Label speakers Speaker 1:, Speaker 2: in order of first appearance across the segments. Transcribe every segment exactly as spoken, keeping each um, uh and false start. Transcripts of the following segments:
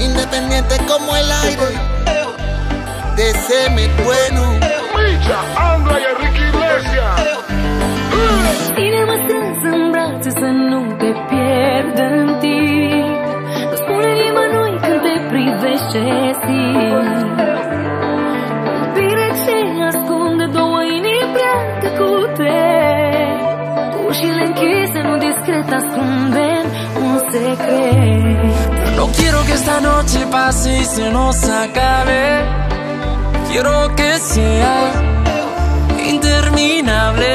Speaker 1: independiente como el aire, deséme bueno.
Speaker 2: Micha, Angla y Enrique Iglesias.
Speaker 3: Inima strânsă în brațe să nu te pierd în timp. Nu spune nimănui când te privește simt. Iubire ce ascunde două inimi prea tăcute. Ușile închise, nu discret, ascundem un secret.
Speaker 4: No quiero que esta noche pase y se nos acabe. Quiero que sea interminable.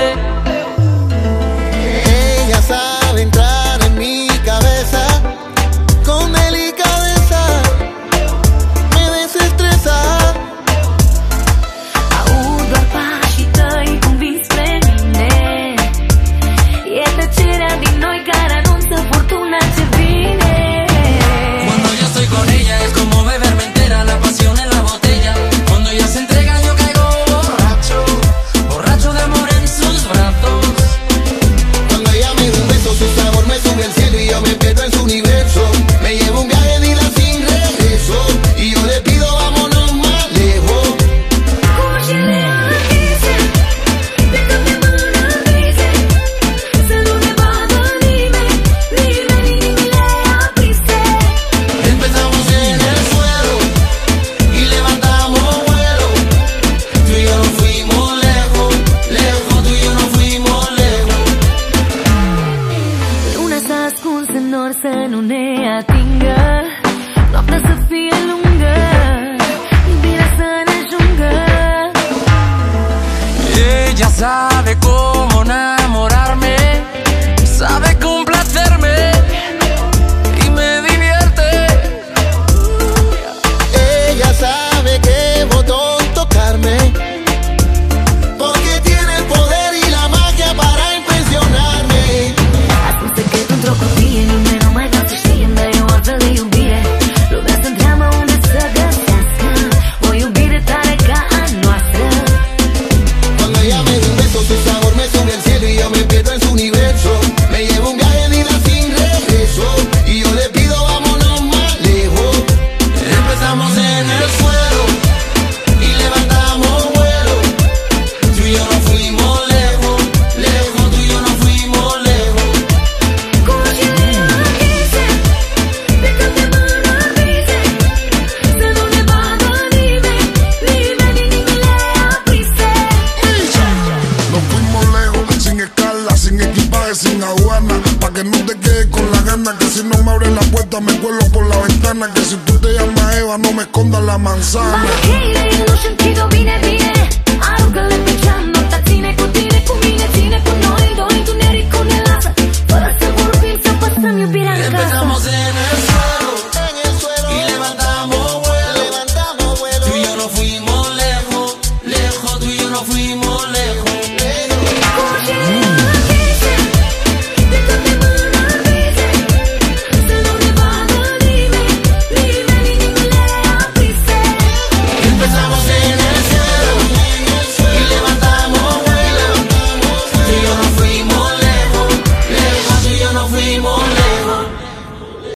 Speaker 1: Ella sabe entrar en mi cabeza con delicadeza, me desestresa.
Speaker 3: Aud doar pașii tăi cum vii spre mine. E tăcerea din noi care anunță furtuna ce vine.
Speaker 4: Cuando yo estoy con ella es como beberme entera la pasión en la botella. Cuando ella se entrega yo caigo borracho, borracho de amor en sus brazos.
Speaker 1: Cuando ella me da un beso, su sabor me sube al cielo y yo me pierdo en su universo. Me lleva un viaje de ida sin regreso y yo le pido vámonos más lejos.
Speaker 3: Ușile închise, de când te mână vise, să nu ne vadă nimeni, nimeni, inimile aprise.
Speaker 1: Empezamos en el suelo y levantamos vuelo. Tú y yo nos fuimos lejos, lejos, tú y yo nos fuimos lejos.
Speaker 3: Luna s-a ascuns în nori să nu ne atingă. Noaptea să fie lungă, iubirea să ne ajungă.
Speaker 4: Ella sabe cómo enamorarme, sabe complacerme y me divierte.
Speaker 1: Ella sabe que botón tocarme, porque tiene el poder y la magia para impresionarme.
Speaker 3: Ascund secret într-o copie, nimeni nu mai vrea să știe, dar e o altfel de iubire. Lumea se întreabă unde să găsească o iubire tare ca a noastră.
Speaker 1: Cuando ella me da un beso, su sabor me sube al cielo y yo me pierdo en su universo. Me lleva un viaje de ida sin regreso y yo le pido vámonos más lejos. Empezamos en el suelo y levantamos vuelo. Tú y yo nos fuimos lejos, lejos, tú y yo nos fuimos lejos.
Speaker 3: Cu ușile închise, de când te mână vise, să nu ne vadă nimeni, nimeni, inimile aprise.
Speaker 2: Nos fuimos lejos, sin escala, sin equipaje, sin aduana. Pa' que no te quedes con la gana, que si no me abres la puerta me cuelo por la ventana. Que si tú te llamas Eva no me escondas la manzana.
Speaker 3: Barcheile, nu știu, bine, bine, aruncă-le